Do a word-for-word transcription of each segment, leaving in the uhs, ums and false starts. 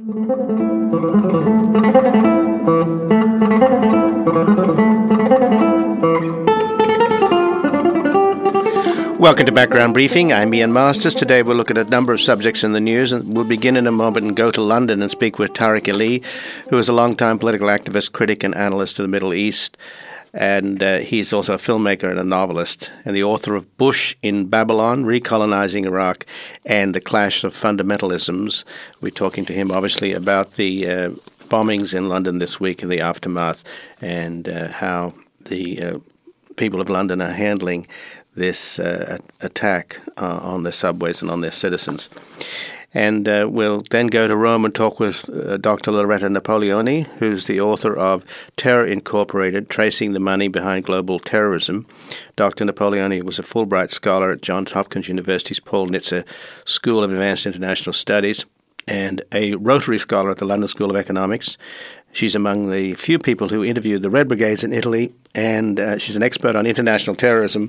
Welcome to Background Briefing. I'm Ian Masters. Today we'll look at a number of subjects in the news, and we'll begin in a moment and go to London and speak with Tariq Ali, who is a long-time political activist, critic, and analyst of the Middle East. And uh, he's also a filmmaker and a novelist, and the author of Bush in Babylon, Recolonizing Iraq, and The Clash of Fundamentalisms. We're talking to him, obviously, about the uh, bombings in London this week and the aftermath, and uh, how the uh, people of London are handling this uh, attack uh, on their subways and on their citizens. And uh, we'll then go to Rome and talk with uh, Doctor Loretta Napoleoni, who's the author of Terror Incorporated, Tracing the Money Behind Global Terrorism. Doctor Napoleoni was a Fulbright Scholar at Johns Hopkins University's Paul Nitze School of Advanced International Studies and a Rotary Scholar at the London School of Economics. She's among the few people who interviewed the Red Brigades in Italy, and uh, she's an expert on international terrorism.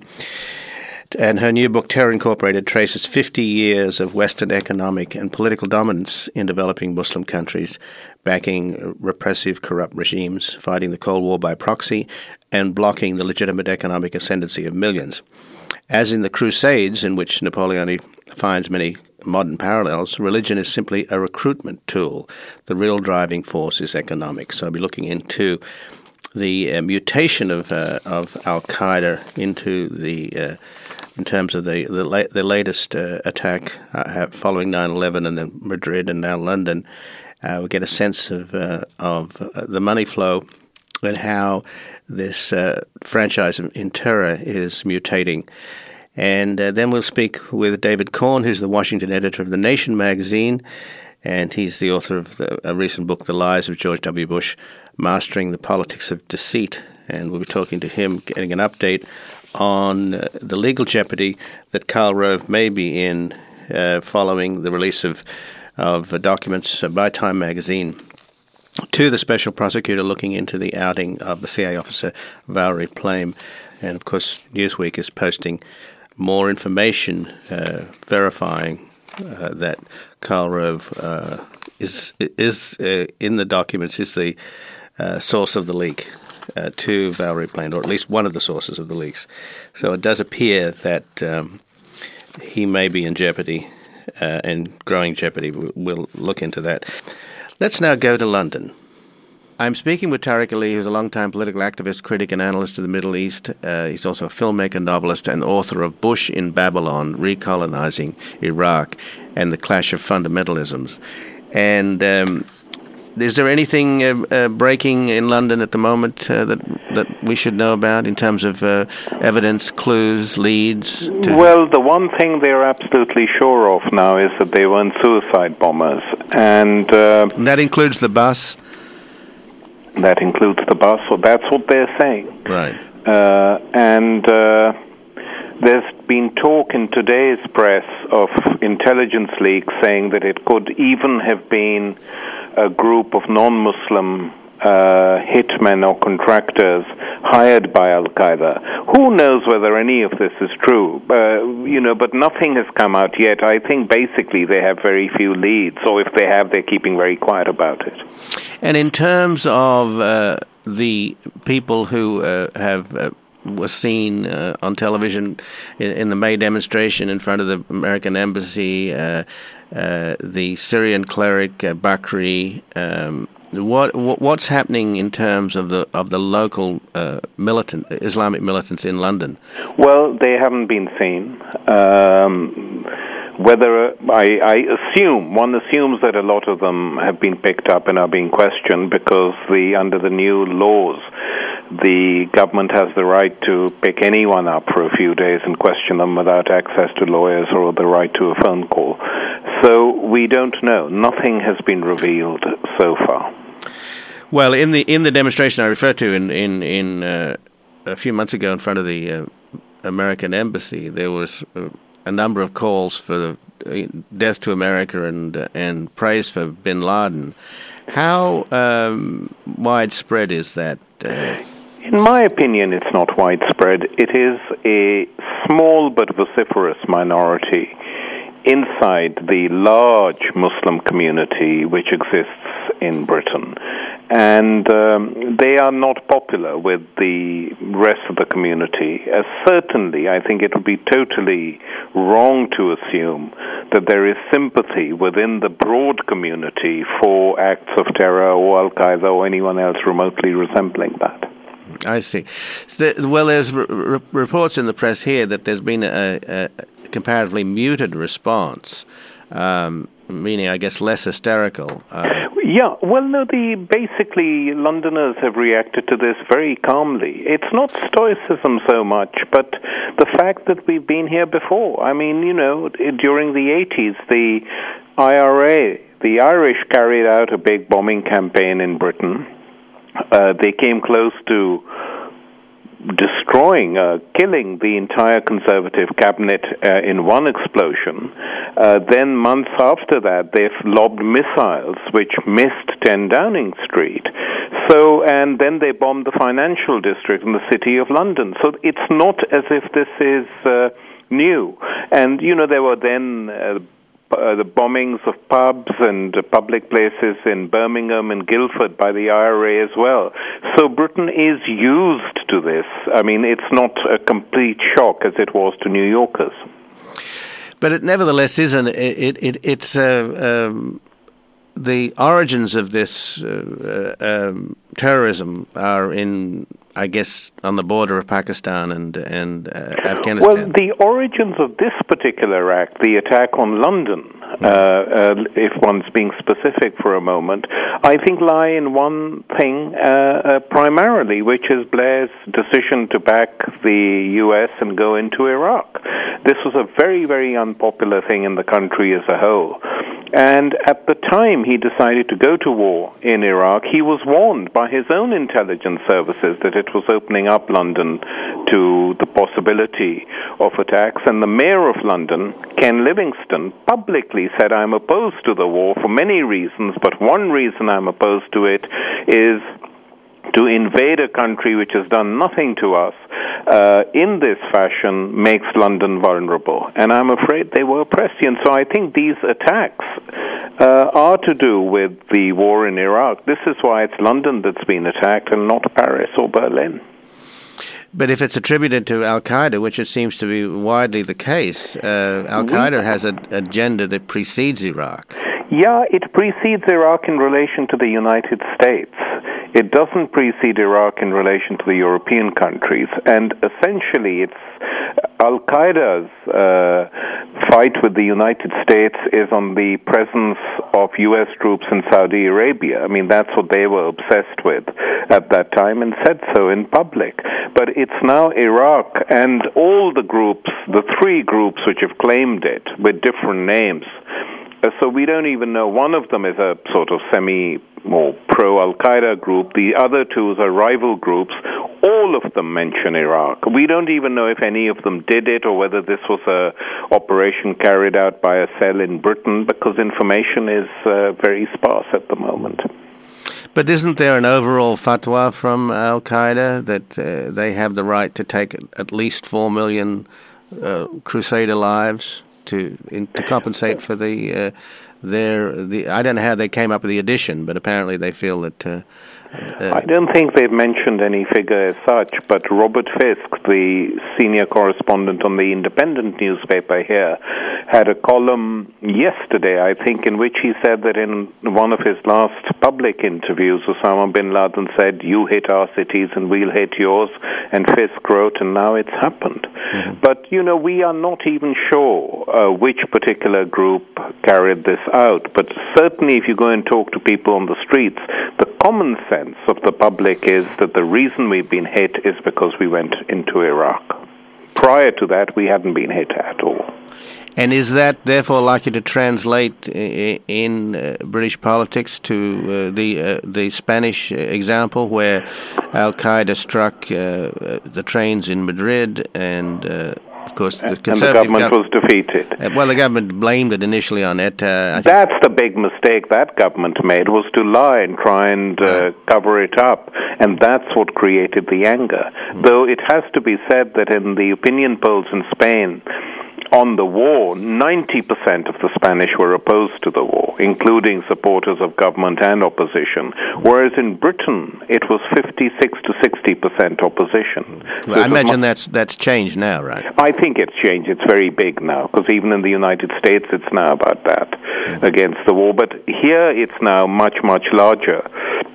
And her new book, Terror Incorporated, traces fifty years of Western economic and political dominance in developing Muslim countries, backing repressive, corrupt regimes, fighting the Cold War by proxy, and blocking the legitimate economic ascendancy of millions. As in the Crusades, in which Napoleon finds many modern parallels, religion is simply a recruitment tool. The real driving force is economic. So I'll be looking into the uh, mutation of uh, of Al-Qaeda into the uh, in terms of the the, la- the latest uh, attack uh, following nine eleven and then Madrid and now London. Uh, we get a sense of uh, of uh, the money flow and how this uh, franchise in terror is mutating. And uh, then we'll speak with David Korn, who's the Washington editor of The Nation magazine, and he's the author of the, a recent book, The Lies of George W. Bush, Mastering the Politics of Deceit. And we'll be talking to him, getting an update on uh, the legal jeopardy that Karl Rove may be in uh, following the release of, of uh, documents uh, by Time magazine to the special prosecutor looking into the outing of the C I A officer Valerie Plame. And, of course, Newsweek is posting more information uh, verifying uh, that Karl Rove uh, is is uh, in the documents, is the uh, source of the leak uh, to Valerie Plame, or at least one of the sources of the leaks. So it does appear that um, he may be in jeopardy uh, and growing jeopardy. We'll look into that. Let's now go to London. I'm speaking with Tariq Ali, who's a longtime political activist, critic, and analyst of the Middle East. Uh, he's also a filmmaker, novelist, and author of Bush in Babylon, Recolonizing Iraq, and The Clash of Fundamentalisms. And um, is there anything uh, uh, breaking in London at the moment uh, that that we should know about in terms of uh, evidence, clues, leads? To... Well, the one thing they're absolutely sure of now is that they weren't suicide bombers. And, uh, and that includes the bus? That includes the bus, so that's what they're saying. Right. Uh, and uh, there's been talk in today's press of intelligence leaks saying that it could even have been a group of non-Muslim uh, hitmen or contractors hired by Al-Qaeda. Who knows whether any of this is true? Uh, you know, but nothing has come out yet. I think basically they have very few leads, or if they have, they're keeping very quiet about it. And in terms of uh, the people who uh, have uh, were seen uh, on television in, in the May demonstration in front of the American embassy, uh, uh, the Syrian cleric uh, Bakri, um, what, what what's happening in terms of the of the local uh, militant Islamic militants in London? Well, they haven't been seen. Um, Whether uh, I, I assume, one assumes that a lot of them have been picked up and are being questioned because the under the new laws, the government has the right to pick anyone up for a few days and question them without access to lawyers or the right to a phone call. So we don't know. Nothing has been revealed so far. Well, in the in the demonstration I referred to in in in uh, a few months ago in front of the uh, American embassy, there was Uh, a number of calls for the death to America and uh, and praise for bin Laden. How um, widespread is that? Uh, In my opinion, it's not widespread. It is a small but vociferous minority. inside the large Muslim community which exists in Britain. And um, they are not popular with the rest of the community. Uh, certainly, I think it would be totally wrong to assume that there is sympathy within the broad community for acts of terror or Al-Qaeda or anyone else remotely resembling that. I see. So the, well, there's r- r- reports in the press here that there's been a, a comparatively muted response, um, meaning, I guess, less hysterical. Uh, yeah, well, no, the basically Londoners have reacted to this very calmly. It's not stoicism so much, but the fact that we've been here before. I mean, you know, during the eighties, the I R A, the Irish carried out a big bombing campaign in Britain. Uh, they came close to destroying, uh, killing the entire Conservative cabinet uh, in one explosion. Uh, then months after that, they've lobbed missiles which missed ten Downing Street. So, and then they bombed the financial district in the city of London. So it's not as if this is uh, new. And, you know, there were then Uh, Uh, the bombings of pubs and uh, public places in Birmingham and Guildford by the I R A as well. So Britain is used to this. I mean, it's not a complete shock as it was to New Yorkers. But it nevertheless isn't. It, it, it it's uh, um, the origins of this uh, uh, um, terrorism are in, I guess, on the border of Pakistan and and uh, Afghanistan. Well, the origins of this particular act, the attack on London, uh, uh, if one's being specific for a moment, I think lie in one thing uh, uh, primarily, which is Blair's decision to back the U S and go into Iraq. This was a very, very unpopular thing in the country as a whole. And at the time he decided to go to war in Iraq, he was warned by his own intelligence services that it was opening up London to the possibility of attacks. And the mayor of London, Ken Livingstone, publicly said, I'm opposed to the war for many reasons, but one reason I'm opposed to it is to invade a country which has done nothing to us uh, in this fashion makes London vulnerable. And I'm afraid they were prescient. So I think these attacks uh, are to do with the war in Iraq. This is why it's London that's been attacked and not Paris or Berlin. But if it's attributed to Al-Qaeda, which it seems to be widely the case, uh, Al-Qaeda has an agenda that precedes Iraq. Yeah, it precedes Iraq in relation to the United States. It doesn't precede Iraq in relation to the European countries. And essentially, it's Al-Qaeda's uh, fight with the United States is on the presence of U S troops in Saudi Arabia. I mean, that's what they were obsessed with at that time and said so in public. But it's now Iraq and all the groups, the three groups which have claimed it with different names. So we don't even know. One of them is a sort of semi or pro-Al-Qaeda group. The other two are rival groups. All of them mention Iraq. We don't even know if any of them did it or whether this was a operation carried out by a cell in Britain, because information is uh, very sparse at the moment. But isn't there an overall fatwa from Al-Qaeda that uh, they have the right to take at least four million uh, Crusader lives to in, to compensate for the uh, their the I don't know how they came up with the addition, but apparently they feel that. Uh, uh, I don't think they've mentioned any figure as such, but Robert Fisk, the senior correspondent on the Independent newspaper here, had a column yesterday, I think, in which he said that in one of his last public interviews, Osama bin Laden said, you hit our cities and we'll hit yours, and Fisk wrote, and now it's happened. Mm-hmm. But, you know, we are not even sure uh, which particular group carried this out, but certainly if you go and talk to people on the streets, the common sense of the public is that the reason we've been hit is because we went into Iraq. Prior to that, we hadn't been hit at all. And is that therefore likely to translate in uh, British politics to uh, the uh, the Spanish example, where Al-Qaeda struck uh, the trains in Madrid, and uh, of course the Conservative and the government gov- was defeated? Uh, well, the government blamed it initially on E T A. I That's the big mistake that government made, was to lie and try and uh, cover it up, and that's what created the anger. Mm. Though it has to be said that in the opinion polls in Spain, on the war, ninety percent of the Spanish were opposed to the war, including supporters of government and opposition, whereas in Britain it was fifty-six to sixty percent opposition. Well, so I imagine mu- that's that's changed now, right? I think it's changed. It's very big now, because even in the United States it's now about that, mm-hmm. against the war. But here it's now much, much larger.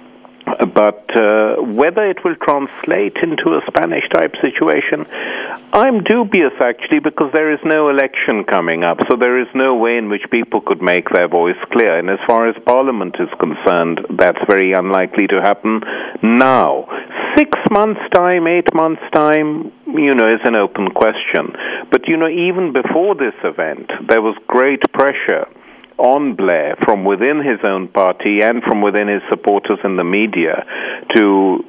But uh, whether it will translate into a Spanish-type situation, I'm dubious, actually, because there is no election coming up, so there is no way in which people could make their voice clear. And as far as Parliament is concerned, that's very unlikely to happen now. Six months' time, eight months' time, you know, is an open question. But, you know, even before this event, there was great pressure on Blair from within his own party and from within his supporters in the media to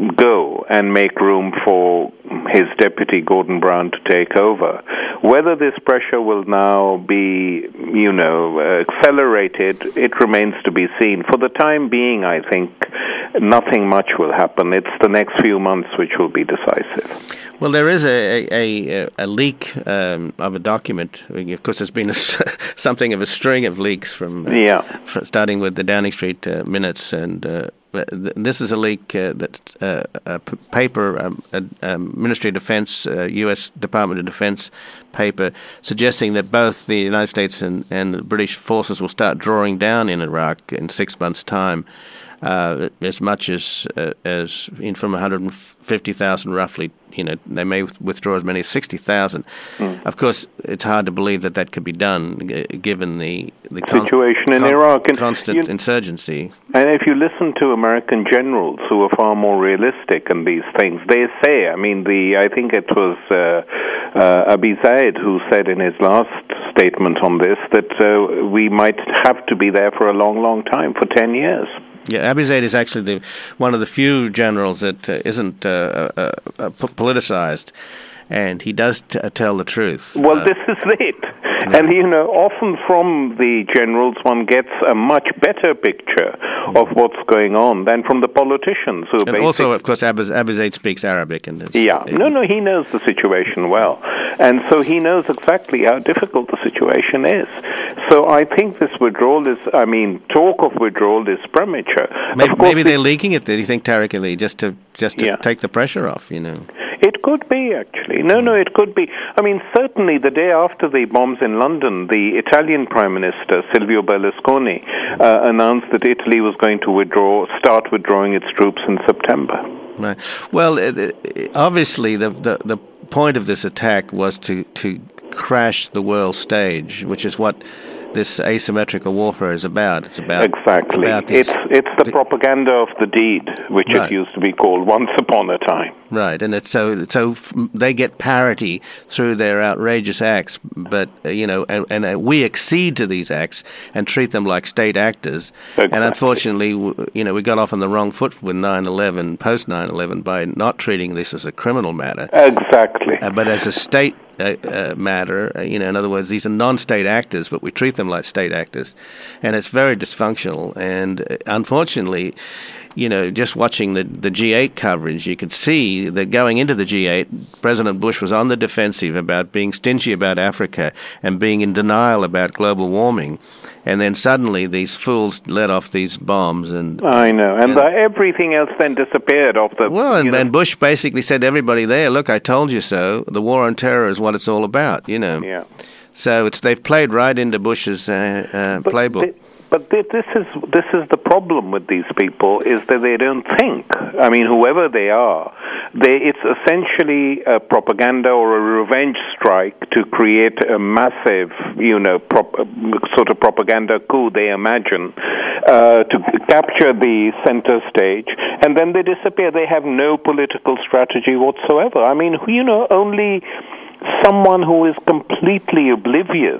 go and make room for his deputy, Gordon Brown, to take over. Whether this pressure will now be, you know, uh, accelerated, it remains to be seen. For the time being, I think nothing much will happen. It's the next few months which will be decisive. Well, there is a a, a leak um, of a document. Of course, there's been a, something of a string of leaks from, uh, yeah. from starting with the Downing Street uh, minutes, and uh, this is a leak uh, that uh, a p- paper, um, a, a Ministry of Defense, uh, U S Department of Defense paper, suggesting that both the United States and, and the British forces will start drawing down in Iraq in six months' time. Uh, as much as uh, as in from one hundred fifty thousand roughly, you know, they may withdraw as many as sixty thousand. Mm. Of course, it's hard to believe that that could be done, g- given the the situation con- in con- Iraq and constant you, insurgency. And if you listen to American generals who are far more realistic in these things, they say, I mean, the I think it was uh, uh, Abi Zaid who said in his last statement on this that uh, we might have to be there for a long, long time, for ten years. Yeah, Abi Zaid is actually the, one of the few generals that uh, isn't uh, uh, uh, politicized, and he does t- tell the truth. Well, uh, this is it. Yeah. And, you know, often from the generals one gets a much better picture of what's going on than from the politicians. Who and also, of course, Abi Zaid speaks Arabic. And yeah, no, no, he knows the situation well. And so he knows exactly how difficult the situation is. So I think this withdrawal is, I mean, talk of withdrawal is premature. Maybe, maybe they're leaking it, do you think, Tariq Ali, just to, just to yeah. take the pressure off, you know? It could be, actually. No, no, it could be. I mean, certainly the day after the bombs in London, the Italian Prime Minister, Silvio Berlusconi, uh, announced that Italy was going to withdraw, start withdrawing its troops in September. Right. Well, it, it, obviously, the, the the point of this attack was to, to crash the world stage, which is what this asymmetrical warfare is about. It's about exactly. About these, it's it's the, the propaganda of the deed, which right. it used to be called once upon a time. Right, and it's so so f- they get parity through their outrageous acts, but uh, you know, and, and uh, we accede to these acts and treat them like state actors. Exactly. And unfortunately, w- you know, we got off on the wrong foot with nine eleven, post nine eleven, by not treating this as a criminal matter. Exactly. Uh, but as a state uh, uh, matter, uh, you know, in other words, these are non-state actors, but we treat them like state actors, and it's very dysfunctional. And uh, unfortunately, you know, just watching the, the G eight coverage, you could see that going into the G eight, President Bush was on the defensive about being stingy about Africa and being in denial about global warming. And then suddenly these fools let off these bombs. and I know. And, and the, everything else then disappeared off the... Well, and, you know. and Bush basically said to everybody there, look, I told you so. The war on terror is what it's all about, you know. Yeah. So it's they've played right into Bush's uh, uh, but playbook. The, But this is this is the problem with these people, is that they don't think. I mean, whoever they are, they, it's essentially a propaganda or a revenge strike to create a massive, you know, prop, sort of propaganda coup, they imagine, uh, to capture the center stage, and then they disappear. They have no political strategy whatsoever. I mean, you know, only someone who is completely oblivious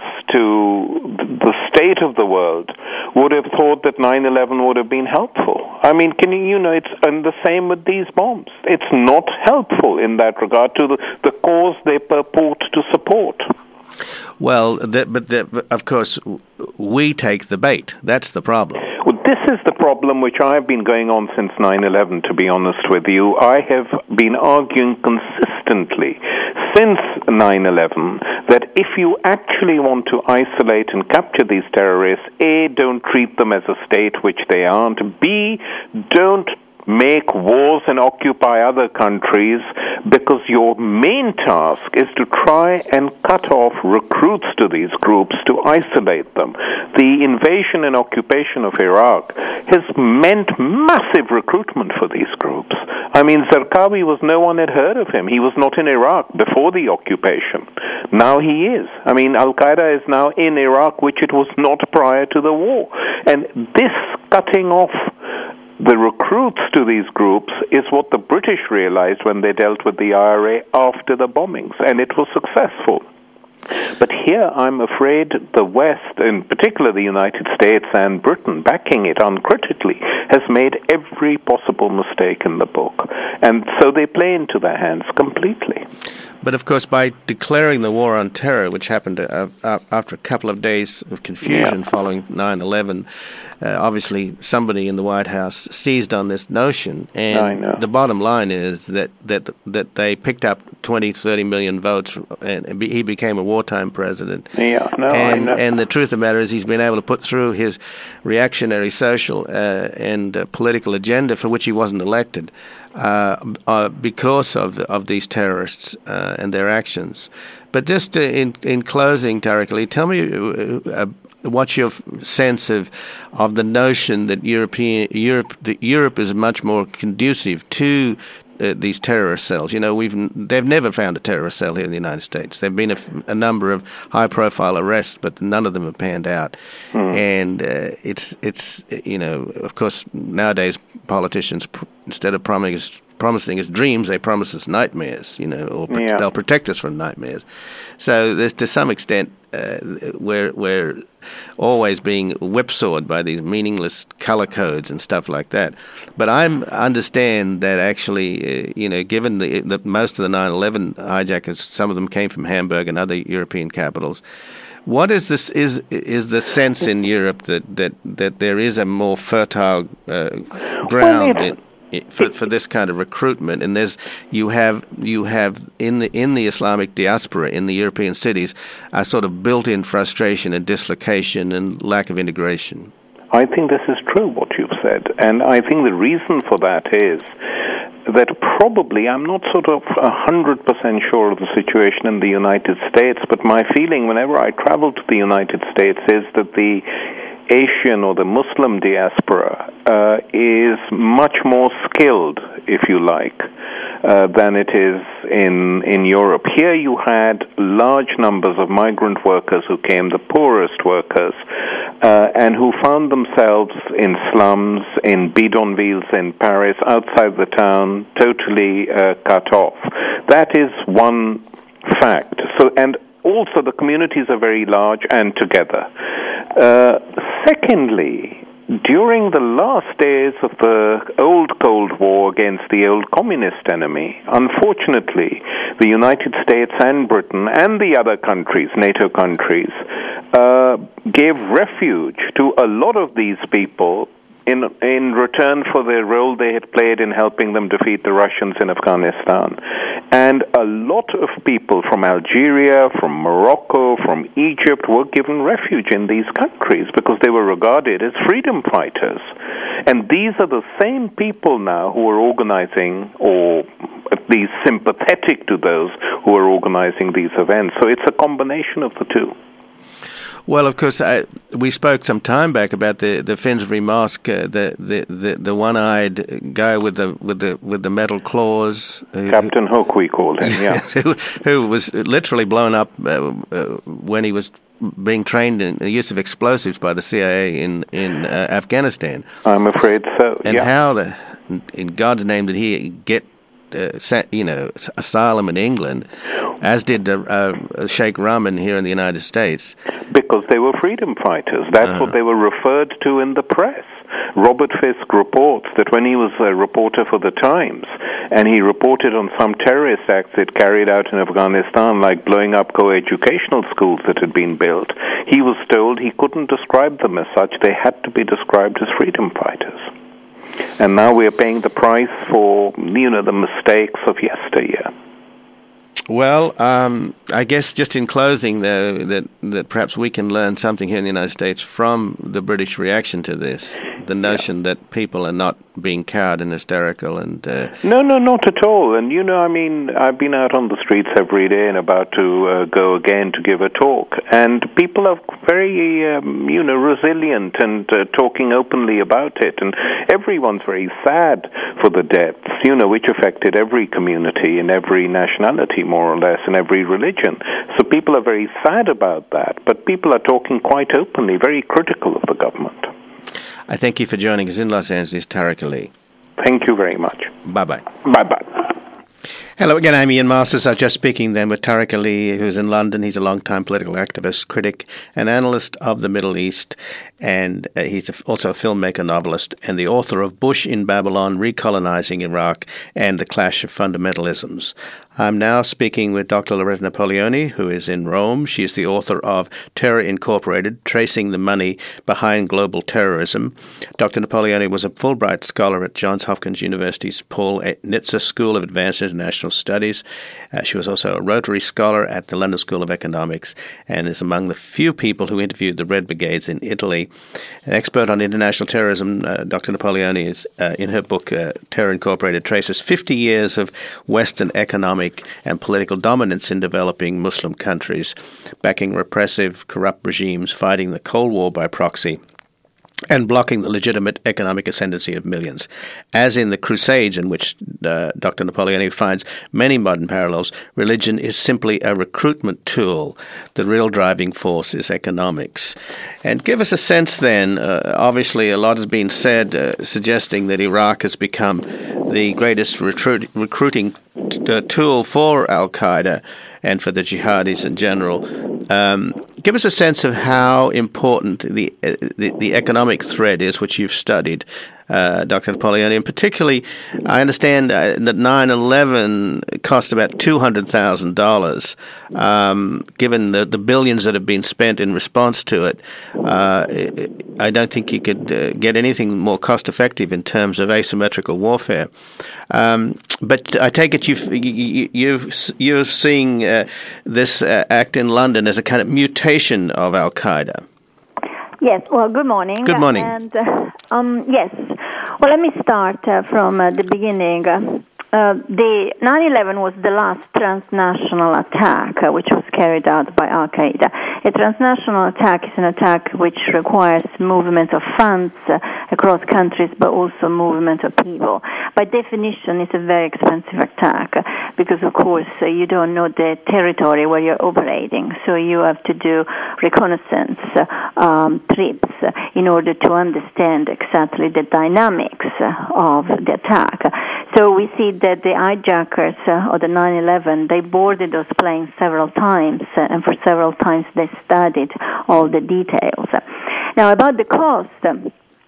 to the state of the world would have thought that nine eleven would have been helpful. I mean, can you, you know, it's and the same with these bombs. It's not helpful in that regard to the, the cause they purport to support. Well, the, but the, of course, we take the bait. That's the problem. Well, this is the problem which I've been going on since nine eleven, to be honest with you. I have been arguing consistently since nine eleven that if you actually want to isolate and capture these terrorists, A, don't treat them as a state, which they aren't, B, don't make wars and occupy other countries, because your main task is to try and cut off recruits to these groups to isolate them. The invasion and occupation of Iraq has meant massive recruitment for these groups. I mean, Zarqawi was, no one had heard of him. He was not in Iraq before the occupation. Now he is. I mean, Al-Qaeda is now in Iraq, which it was not prior to the war. And this cutting off the recruits to these groups is what the British realized when they dealt with the I R A after the bombings, and it was successful. But here, I'm afraid the West, in particular the United States and Britain, backing it uncritically, has made every possible mistake in the book. And so they play into their hands completely. But, of course, by declaring the war on terror, which happened uh, uh, after a couple of days of confusion yeah. following nine eleven, uh, obviously somebody in the White House seized on this notion. And I know. The bottom line is that, that, that they picked up twenty, thirty million votes, and he became a wartime president. Yeah, no, and, I know. And the truth of the matter is he's been able to put through his reactionary social uh, and uh, political agenda for which he wasn't elected. Uh, uh, because of the, of these terrorists uh, and their actions. But just uh, in in closing, Tariq Ali, tell me uh, uh, what's your sense of of the notion that European Europe that Europe is much more conducive to uh, these terrorist cells. You know, we've they've never found a terrorist cell here in the United States. There've been a, a number of high-profile arrests, but none of them have panned out. Mm. And uh, it's it's you know, of course, nowadays politicians, instead of promising us, promising us dreams, they promise us nightmares, you know, or yeah. they'll protect us from nightmares. So there's, to some extent, uh, we're, we're always being whipsawed by these meaningless color codes and stuff like that. But I understand that actually, uh, you know, given the, that most of the nine eleven hijackers, some of them came from Hamburg and other European capitals, what is this? Is is the sense in Europe that, that, that there is a more fertile uh, ground well, in, in, for for this kind of recruitment? And there's you have you have in the in the Islamic diaspora in the European cities a sort of built-in frustration and dislocation and lack of integration. I think this is true what you've said, and I think the reason for that is that probably, I'm not sort of one hundred percent sure of the situation in the United States, but my feeling whenever I travel to the United States is that the Asian or the Muslim diaspora uh, is much more skilled, if you like, uh, than it is in in Europe. Here you had large numbers of migrant workers who came, the poorest workers, uh, and who found themselves in slums, in bidonvilles in Paris, outside the town, totally uh, cut off. That is one fact. So, and also the communities are very large and together. Uh, secondly, during the last days of the old Cold War against the old communist enemy, unfortunately, the United States and Britain and the other countries, NATO countries, uh, gave refuge to a lot of these people in in return for their role they had played in helping them defeat the Russians in Afghanistan. And a lot of people from Algeria, from Morocco, from Egypt were given refuge in these countries because they were regarded as freedom fighters. And these are the same people now who are organizing, or at least sympathetic to those who are organizing these events. So it's a combination of the two. Well, of course, I, we spoke some time back about the the Finsbury Mosque, uh, the, the, the, the one-eyed guy with the with the with the metal claws, uh, Captain Hook, we called him, yeah, who, who was literally blown up uh, uh, when he was being trained in the use of explosives by the C I A in in uh, Afghanistan. I'm afraid so. And yeah. how, the, in God's name, did he get uh, you know asylum in England? As did uh, uh, Sheikh Rahman here in the United States. Because they were freedom fighters. That's uh-huh. what they were referred to in the press. Robert Fisk reports that when he was a reporter for the Times, and he reported on some terrorist acts it carried out in Afghanistan, like blowing up co-educational schools that had been built, he was told he couldn't describe them as such. They had to be described as freedom fighters. And now we are paying the price for, you know, the mistakes of yesteryear. Well, um, I guess just in closing, though, that, that perhaps we can learn something here in the United States from the British reaction to this, the notion yeah. that people are not being cowed and hysterical. and uh, No, no, not at all. And, you know, I mean, I've been out on the streets every day and about to uh, go again to give a talk, and people are very, um, you know, resilient and uh, talking openly about it, and everyone's very sad for the deaths, you know, which affected every community and every nationality, more or less, in every religion. So people are very sad about that, but people are talking quite openly, very critical of the government. I thank you for joining us in Los Angeles, Tariq Ali. Thank you very much. Bye-bye. Bye-bye. Hello again, I'm Ian Masters. I was just speaking then with Tariq Ali, who's in London. He's a long-time political activist, critic, and analyst of the Middle East, and uh, he's also a filmmaker, novelist, and the author of Bush in Babylon, Recolonizing Iraq, and The Clash of Fundamentalisms. I'm now speaking with Doctor Loretta Napoleoni, who is in Rome. She is the author of Terror Incorporated, Tracing the Money Behind Global Terrorism. Doctor Napoleoni was a Fulbright Scholar at Johns Hopkins University's Paul Nitze School of Advanced International Studies. Uh, she was also a Rotary Scholar at the London School of Economics and is among the few people who interviewed the Red Brigades in Italy. An expert on international terrorism, uh, Doctor Napoleoni, is uh, in her book, uh, Terror Incorporated, traces fifty years of Western economic and political dominance in developing Muslim countries, backing repressive, corrupt regimes, fighting the Cold War by proxy, and blocking the legitimate economic ascendancy of millions. As in the Crusades, in which uh, Doctor Napoleoni finds many modern parallels, religion is simply a recruitment tool. The real driving force is economics. And give us a sense then, uh, obviously a lot has been said uh, suggesting that Iraq has become the greatest recruit, recruiting t- uh, tool for al-Qaeda and for the jihadis in general. Um, give us a sense of how important the, uh, the the economic thread is, which you've studied, uh, Doctor Napoleoni. And particularly, I understand uh, that nine eleven cost about two hundred thousand dollars. Um, given the, the billions that have been spent in response to it, uh, I don't think you could uh, get anything more cost-effective in terms of asymmetrical warfare. Um, but I take it you've, you, you've, you're seeing uh, this uh, act in London as a kind of mutation of al-Qaeda. Yes, well, good morning. Good morning. And, uh, um, yes, well, let me start uh, from uh, the beginning. Uh, uh, the nine eleven was the last transnational attack uh, which was carried out by al-Qaeda. A transnational attack is an attack which requires movement of funds uh, across countries, but also movement of people. By definition, it's a very expensive attack uh, because, of course, uh, you don't know the territory where you're operating, so you have to do reconnaissance uh, um, trips uh, in order to understand exactly the dynamics uh, of the attack. So we see that the hijackers uh, of the nine eleven, they boarded those planes several times, uh, and for several times they studied all the details. Now, about the cost um,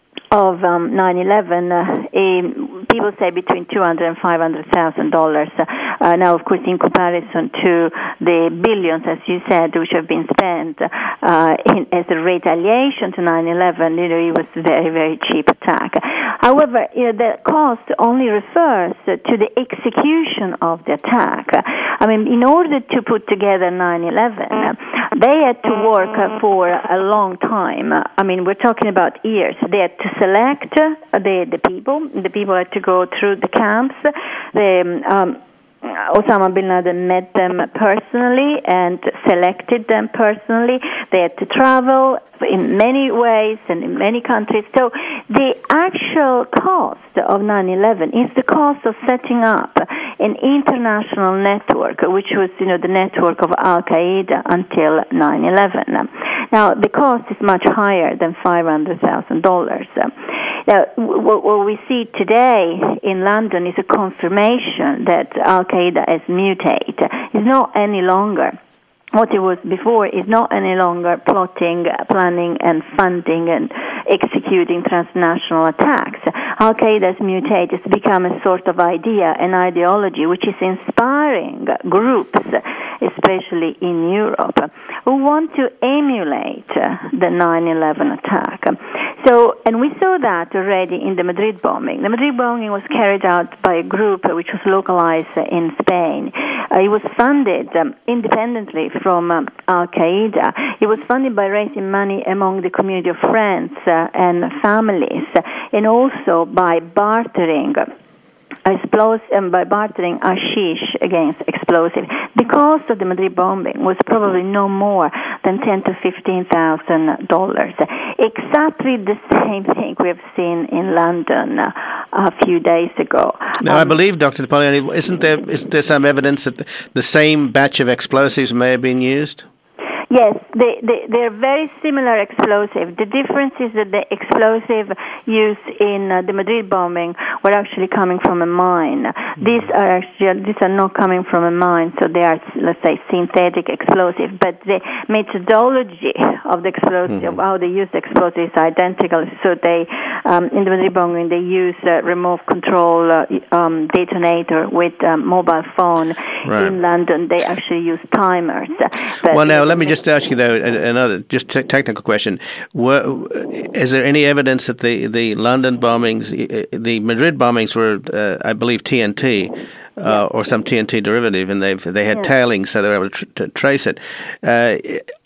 of um, nine eleven, uh, um, people say between two hundred and five hundred thousand dollars. Uh, now, of course, in comparison to the billions, as you said, which have been spent uh, in, as a retaliation to nine eleven, you know, it was a very, very cheap attack. However, you know, the cost only refers to the execution of the attack. I mean, in order to put together nine eleven, they had to work for a long time. I mean, we're talking about years. They had to select the, the people. The people had to go through the camps. The, um, Osama bin Laden met them personally and selected them personally. They had to travel in many ways and in many countries. So the actual cost of nine eleven is the cost of setting up an international network, which was, you know, the network of Al-Qaeda until nine eleven. Now, the cost is much higher than five hundred thousand dollars. Now, what we see today in London is a confirmation that Al-Qaeda has mutated. It's not any longer what it was before. Is not any longer plotting, planning, and funding and executing transnational attacks. Al-Qaeda has mutated. It's become a sort of idea, an ideology, which is inspiring groups, especially in Europe, who want to emulate the nine eleven attack. So, and we saw that already in the Madrid bombing. The Madrid bombing was carried out by a group which was localized in Spain. Uh, it was funded um, independently from um, Al-Qaeda. It was funded by raising money among the community of friends uh, and families, uh, and also by bartering Explosive, um, by bartering hashish against explosive. The cost of the Madrid bombing was probably no more than ten to fifteen thousand dollars. Exactly the same thing we have seen in London uh, a few days ago. Now, um, I believe, Doctor Napoleoni, isn't there isn't there some evidence that the same batch of explosives may have been used? Yes, they, they, they're very similar explosive. The difference is that the explosive used in uh, the Madrid bombing were actually coming from a mine. Mm-hmm. These are actually, these are not coming from a mine, so they are, let's say, synthetic explosive. But the methodology of the explosive, mm-hmm. of how they use the explosive is identical. So they, um, in the Madrid bombing, they use a remote control uh, um, detonator with a mobile phone. Right. In London, they actually use timers. But well, now, let me just ask you, though, another just t- technical question. Were, is there any evidence that the, the London bombings, the Madrid bombings were, uh, I believe, T N T, uh, yeah. or some T N T derivative, and they've, they had yeah. tailings, so they were able to, tr- to trace it. Uh,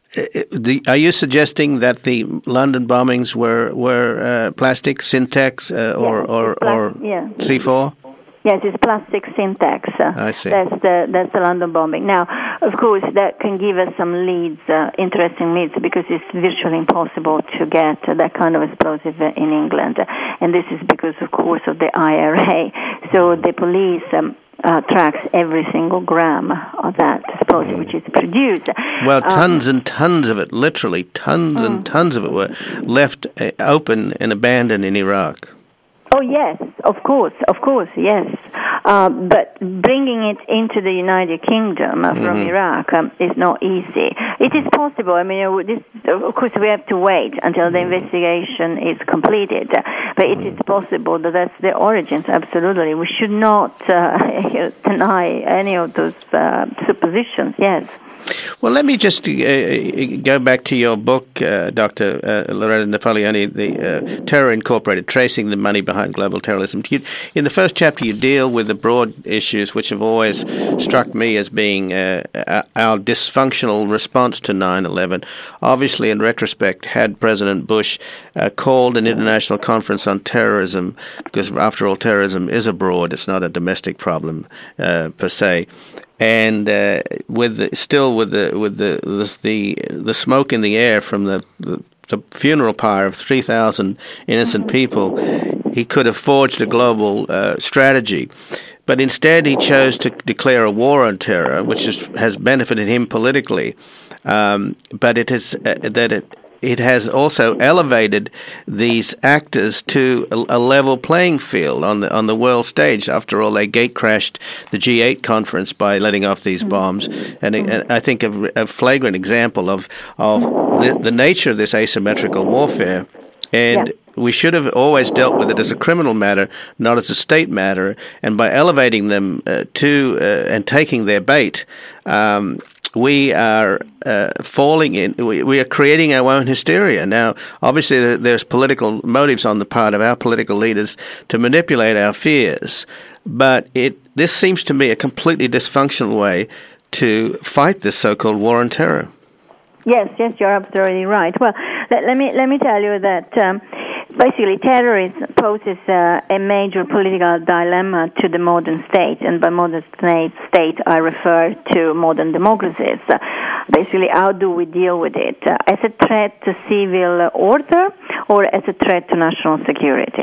the, are you suggesting that the London bombings were, were uh, plastic, Syntex, uh, or, yeah, or, or yeah. C four? Yes, it's plastic Syntex. Uh, I see. That's the that's the London bombing. Now, of course, that can give us some leads, uh, interesting leads, because it's virtually impossible to get uh, that kind of explosive uh, in England, and this is because, of course, of the I R A. So the police um, uh, tracks every single gram of that explosive which is produced. Well, tons um, and tons of it, literally tons mm. and tons of it, were left uh, open and abandoned in Iraq. Oh, yes, of course, of course, yes. Uh, but bringing it into the United Kingdom uh, from mm-hmm. Iraq um, is not easy. It is possible. I mean, this, of course, we have to wait until the investigation is completed. Uh, but it is possible that that's the origins, absolutely. We should not uh, deny any of those uh, suppositions, yes. Well, let me just uh, go back to your book, uh, Doctor Uh, Loretta Napoleoni, the uh, Terror Incorporated, Tracing the Money Behind Global Terrorism. You, in the first chapter, you deal with the broad issues which have always struck me as being uh, our dysfunctional response to nine eleven. Obviously, in retrospect, had President Bush uh, called an international conference on terrorism, because after all, terrorism is abroad, it's not a domestic problem uh, per se. And uh, with the, still with the with the the the smoke in the air from the, the, the funeral pyre of three thousand innocent people, he could have forged a global uh, strategy. But instead, he chose to declare a war on terror, which is, has benefited him politically. Um, but it is uh, that it. It has also elevated these actors to a, a level playing field on the on the world stage. After all, they gate crashed the G eight conference by letting off these bombs, and, and I think a, a flagrant example of of the, the nature of this asymmetrical warfare. And yeah. we should have always dealt with it as a criminal matter, not as a state matter. And by elevating them uh, to uh, and taking their bait, um, we are uh, falling in, we, we are creating our own hysteria. Now, obviously, there's political motives on the part of our political leaders to manipulate our fears, but it this seems to me a completely dysfunctional way to fight this so-called war on terror. Yes, yes, you're absolutely right. Well, let, let me let me tell you that um, basically terrorism poses uh, a major political dilemma to the modern state, and by modern state, state I refer to modern democracies. Uh, basically, how do we deal with it? Uh, as a threat to civil order or as a threat to national security?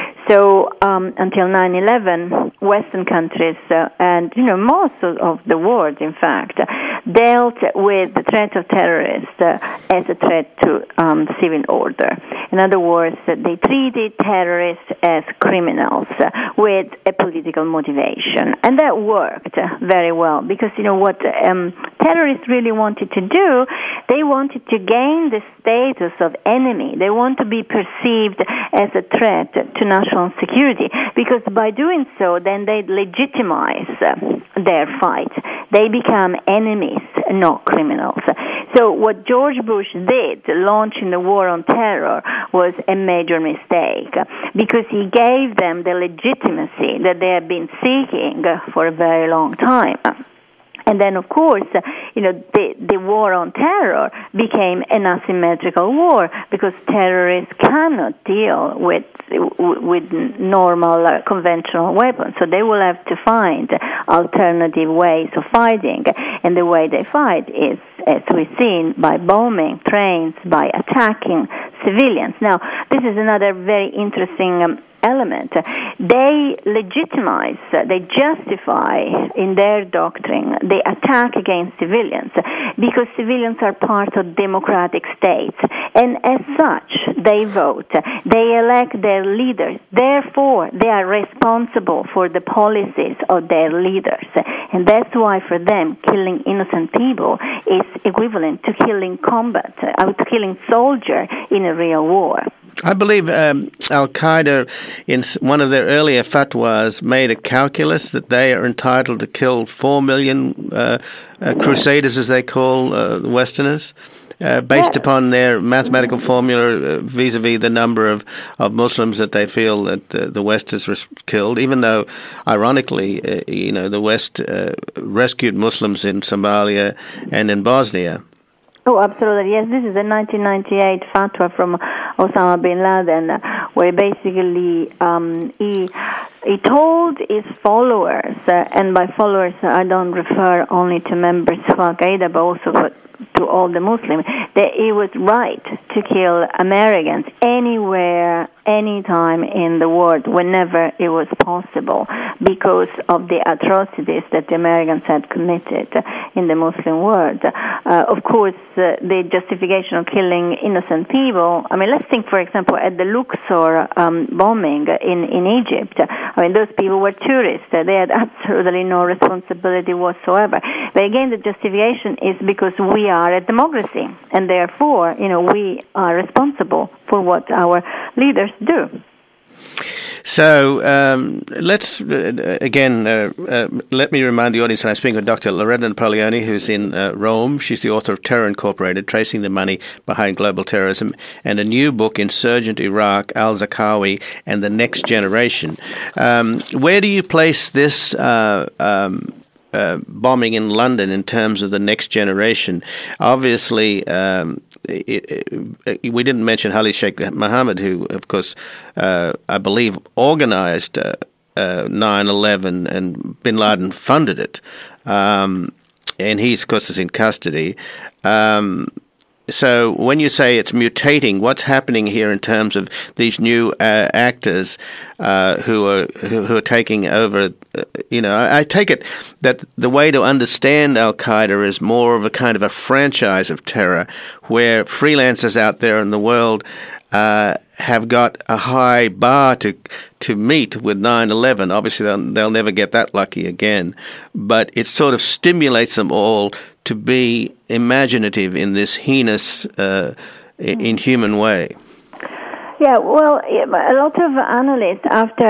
So um, until nine eleven, Western countries uh, and you know most of, of the world, in fact, dealt with the threat of terrorists uh, as a threat to um, civil order. In other words, uh, they treated terrorists as criminals uh, with a political motivation, and that worked uh, very well because you know what um, terrorists really wanted to do. They wanted to gain the status of enemy. They want to be perceived as a threat to national security, because by doing so, then they legitimize uh, their fight. They become enemies, not criminals. So what George Bush did, launching the war on terror, was a major mistake because he gave them the legitimacy that they had been seeking for a very long time. And then, of course, you know, the, the war on terror became an asymmetrical war because terrorists cannot deal with with normal uh, conventional weapons. So they will have to find alternative ways of fighting. And the way they fight is, as we've seen, by bombing trains, by attacking civilians. Now, this is another very interesting um, element. They legitimize, they justify in their doctrine the attack against civilians because civilians are part of democratic states, and as such they vote, they elect their leaders, therefore they are responsible for the policies of their leaders, and that's why for them killing innocent people is equivalent to killing combat, uh, to killing soldier in a real war. I believe um, Al-Qaeda, in one of their earlier fatwas, made a calculus that they are entitled to kill four million uh, uh, crusaders, as they call uh, Westerners, uh, based yeah. upon their mathematical formula uh, vis-a-vis the number of, of Muslims that they feel that uh, the West has res- killed, even though, ironically, uh, you know, the West uh, rescued Muslims in Somalia and in Bosnia. Oh, absolutely. Yes, this is the nineteen ninety-eight fatwa from Osama bin Laden, where basically um, he he told his followers, uh, and by followers I don't refer only to members of Al-Qaeda, but also to all the Muslims, that he was right to kill Americans anywhere, anytime in the world, whenever it was possible, because of the atrocities that the Americans had committed in the Muslim world. Uh, of course, uh, the justification of killing innocent people, I mean, let's think, for example, at the Luxor um, bombing in, in Egypt. I mean, those people were tourists. They had absolutely no responsibility whatsoever. But again, the justification is because we are a democracy, and therefore, you know, we are responsible for what our leaders do. So um, let's, uh, again, uh, uh, let me remind the audience that I'm speaking with Doctor Loretta Napoleoni, who's in uh, Rome. She's the author of Terror Incorporated, Tracing the Money Behind Global Terrorism, and a new book, Insurgent Iraq, Al-Zarqawi, and the Next Generation. Um, where do you place this uh, um Uh, bombing in London in terms of the next generation? Obviously, um, it, it, we didn't mention Ali Sheikh Mohammed, who, of course, uh, I believe organized uh, uh, nine eleven, and bin Laden funded it. Um, and he's, of course, is in custody. Um, So when you say it's mutating, what's happening here in terms of these new uh, actors uh, who are who, who are taking over? Uh, you know, I, I take it that the way to understand Al-Qaeda is more of a kind of a franchise of terror, where freelancers out there in the world uh, have got a high bar to to meet with nine eleven. Obviously, they'll, they'll never get that lucky again, but it sort of stimulates them all to be imaginative in this heinous, uh, inhuman way. Yeah, well, a lot of analysts, after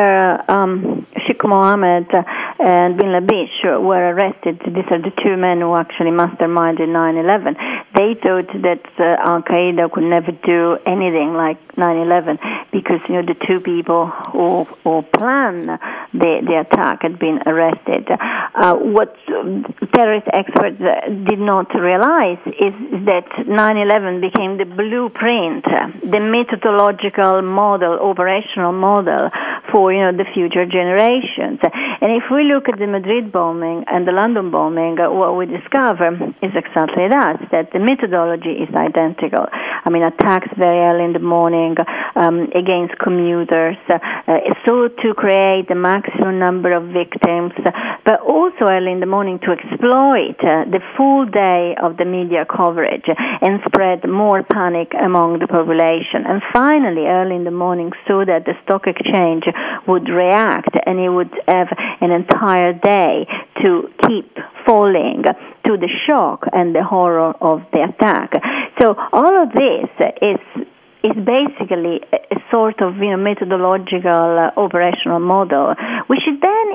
um, Sheikh Mohammed and bin Labish were arrested, these are the two men who actually masterminded nine eleven, they thought that uh, Al-Qaeda could never do anything like nine eleven because, you know, the two people who, who planned the, the attack had been arrested. Uh, what terrorist experts did not realize is that nine eleven became the blueprint, the methodological model, operational model for, you know, the future generations. And if we look at the Madrid bombing and the London bombing, uh, what we discover is exactly that, that the methodology is identical. I mean, attacks very early in the morning um, against commuters, uh, uh, so to create the maximum number of victims, uh, but also early in the morning to exploit uh, the full day of the media coverage and spread more panic among the population. And finally, early in the morning, so that the stock exchange would react and it would have an entire day to keep falling to the shock and the horror of the attack. So all of this is is basically a sort of, you know, methodological uh, operational model, which then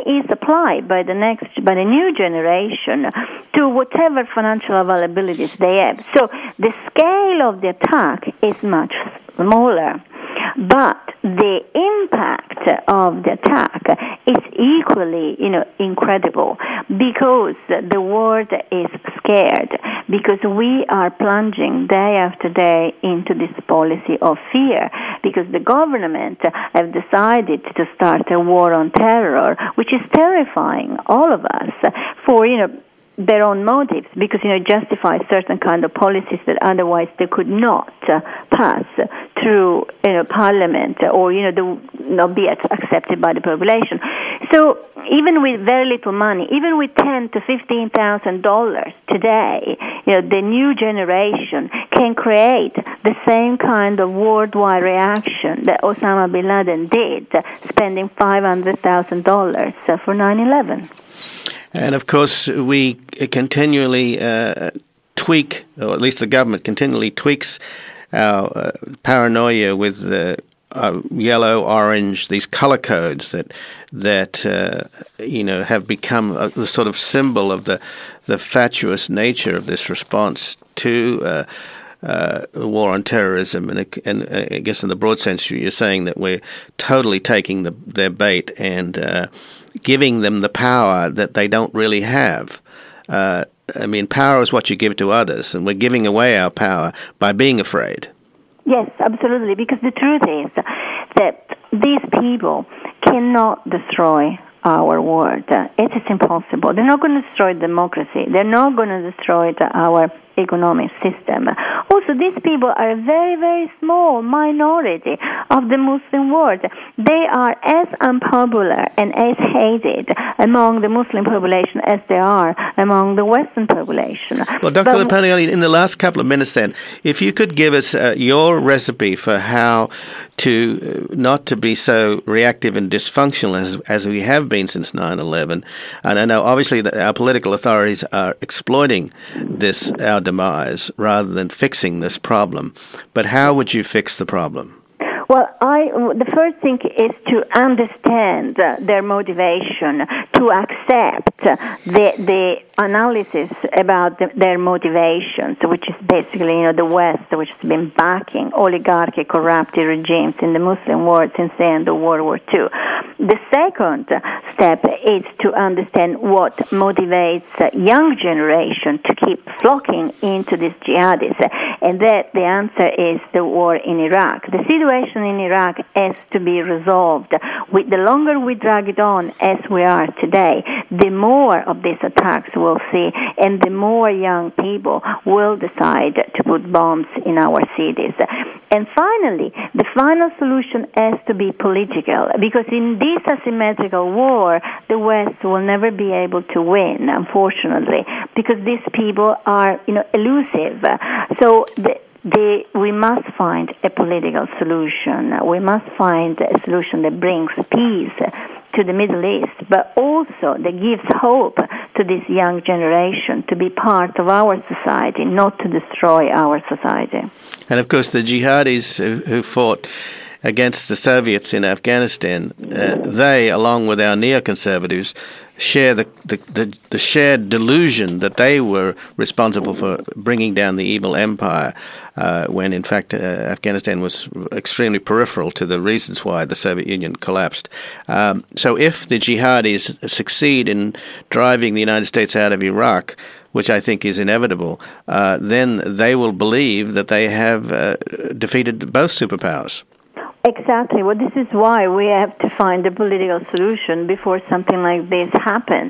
is applied by the next, by the new generation to whatever financial availabilities they have. So the scale of the attack is much smaller, but the impact of the attack is equally, you know, incredible, because the world is scared, because we are plunging day after day into this policy of fear, because the government have decided to start a war on terror, which is terrifying all of us for, you know, their own motives, because, you know, justify certain kind of policies that otherwise they could not uh, pass through, you know, parliament, or, you know, they not be accepted by the population. So even with very little money, even with ten to fifteen thousand dollars today, you know, the new generation can create the same kind of worldwide reaction that Osama bin Laden did, spending five hundred thousand dollars for nine eleven. And, of course, we continually uh, tweak, or at least the government continually tweaks our uh, paranoia with the uh, yellow, orange, these color codes that, that uh, you know, have become a, the sort of symbol of the, the fatuous nature of this response to uh, uh, the war on terrorism. And, and uh, I guess in the broad sense, you're saying that we're totally taking the, their bait and uh, giving them the power that they don't really have. Uh, I mean, power is what you give to others, and we're giving away our power by being afraid. Yes, absolutely, because the truth is that these people cannot destroy our world. It is impossible. They're not going to destroy democracy. They're not going to destroy the, our economic system. Also, these people are a very, very small minority of the Muslim world. They are as unpopular and as hated among the Muslim population as they are among the Western population. Well, Doctor Napoleoni, in the last couple of minutes then, if you could give us uh, your recipe for how to uh, not to be so reactive and dysfunctional as, as we have been since nine eleven. And I know obviously that our political authorities are exploiting this, our demise, rather than fixing this problem. But how would you fix the problem? Well, I, the first thing is to understand uh, their motivation, to accept uh, the the analysis about the, their motivations, which is basically, you know, the West, which has been backing oligarchic, corrupted regimes in the Muslim world since the end of World War Two. The second step is to understand what motivates a young generation to keep flocking into these jihadis, and that the answer is the war in Iraq. The situation in Iraq has to be resolved. With the longer we drag it on, as we are today, the more of these attacks we'll see, and the more young people will decide to put bombs in our cities. And finally, the final solution has to be political, because in this asymmetrical war, the West will never be able to win, unfortunately, because these people are, you know, elusive. So the The, we must find a political solution. We must find a solution that brings peace to the Middle East, but also that gives hope to this young generation to be part of our society, not to destroy our society. And of course, the jihadis who, who fought against the Soviets in Afghanistan, uh, they, along with our neoconservatives, share the, the, the, the shared delusion that they were responsible for bringing down the evil empire, uh, when in fact uh, Afghanistan was extremely peripheral to the reasons why the Soviet Union collapsed. Um, so if the jihadis succeed in driving the United States out of Iraq, which I think is inevitable, uh, then they will believe that they have uh, defeated both superpowers. Exactly. Well, this is why we have to find a political solution before something like this happens.